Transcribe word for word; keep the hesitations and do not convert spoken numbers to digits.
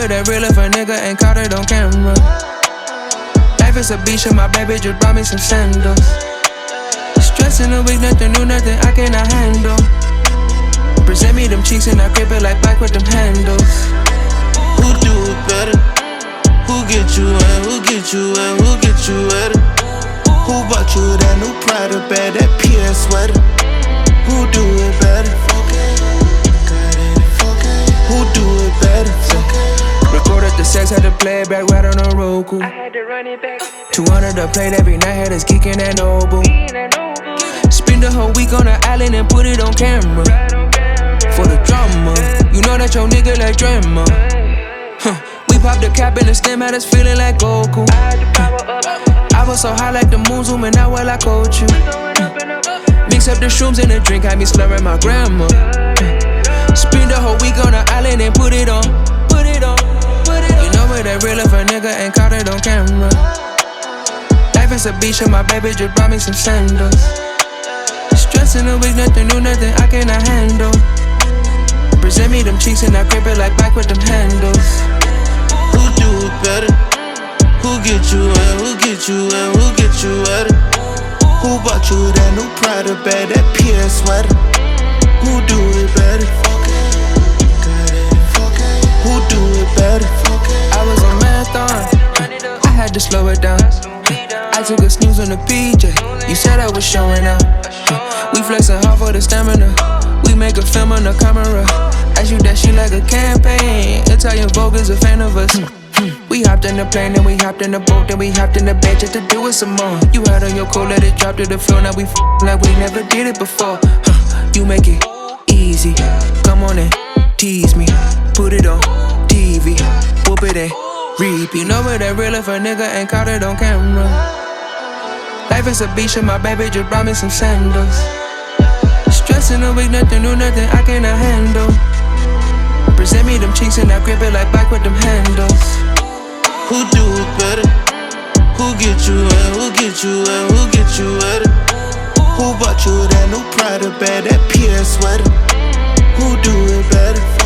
it ain't real if a nigga ain't caught it on camera. Life is a beach and my baby just brought me some sandals. Stressing a week, nothing new, nothing I cannot handle. Present me them cheeks and I grip it like back with them handles. Who do it better? Who get you and who get you and who get you better? Who bought you that new Prada bag, that P S sweater? Who do it better? Who do it better? Recorded the sex, had to play it back right on the Roku. I had to run it back. two hundred a plate every night, had us geeking at Noble. Spend the whole week on the island and put it on camera. For the drama, you know that your nigga like drama. Huh. We popped the cap in the stem, had us feeling like Goku. I was so high like the moon, zooming out while I coach you. Mix up the shrooms in the drink, had me slurring my grandma. Spend the whole week on the island and put it on, put it on, put it on. You know it ain't real if a nigga ain't caught it on camera. Life is a beach and my baby just brought me some sandals. Stressing a week, nothing new, nothing I cannot handle. Present me them cheeks and I grip it like back with them handles. Who do it better? Who get you and who get you and who get you better? Who bought you that new Prada bag, that P S sweater? Who do it better? Who do it better? I was on marathon, I had to slow it down. I took a snooze on the P J, you said I was showing out. We flexing hard for the stamina, we make a film on the camera. I shoot that shit like a campaign, Italian Vogue is a fan of us. We hopped in the plane, then we hopped in the boat, then we hopped in the bed just to do it some more. You had on your coat, let it drop to the floor, now we f like we never did it before. Huh, you make it easy, come on and tease me, put it on T V, whoop it and reap. You know it ain't real if a nigga ain't caught it on camera. Life is a beach and my baby just brought me some sandals. Stressing a week, nothing new, nothing I cannot handle. Present me them cheeks and I grip it like back with them handles. Who do it better? Who get you and who get you and who get you better? Who bought you that new Prada bag, that P S sweater? Who do it better?